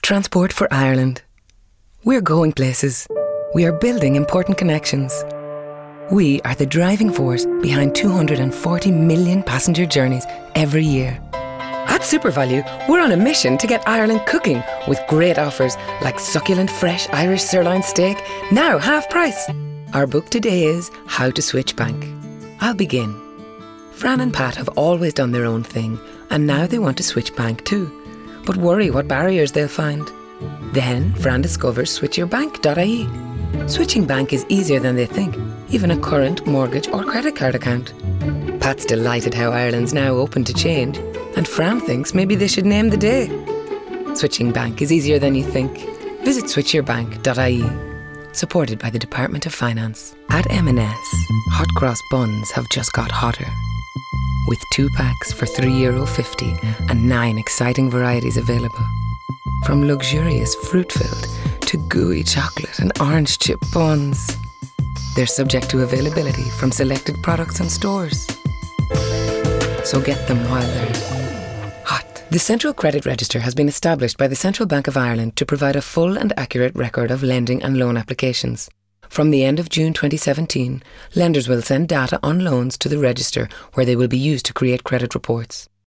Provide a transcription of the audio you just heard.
Transport for Ireland. We're going places. We are building important connections. We are the driving force behind 240 million passenger journeys every year. At SuperValue, we're on a mission to get Ireland cooking with great offers like succulent fresh Irish sirloin steak, now half price. Our book today is How to Switch Bank. I'll begin. Fran and Pat have always done their own thing, and now they want to switch bank too, but worry what barriers they'll find. Then Fran discovers switchyourbank.ie. Switching bank is easier than they think, even a current mortgage or credit card account. Pat's delighted how Ireland's now open to change, and Fran thinks maybe they should name the day. Switching bank is easier than you think. Visit switchyourbank.ie. Supported by the Department of Finance. At M&S, hot cross buns have just got hotter. With 2 packs for €3.50 and 9 exciting varieties available. From luxurious fruit-filled to gooey chocolate and orange chip buns. They're subject to availability from selected products and stores. So get them while they're hot. The Central Credit Register has been established by the Central Bank of Ireland to provide a full and accurate record of lending and loan applications. From the end of June 2017, lenders will send data on loans to the register where they will be used to create credit reports.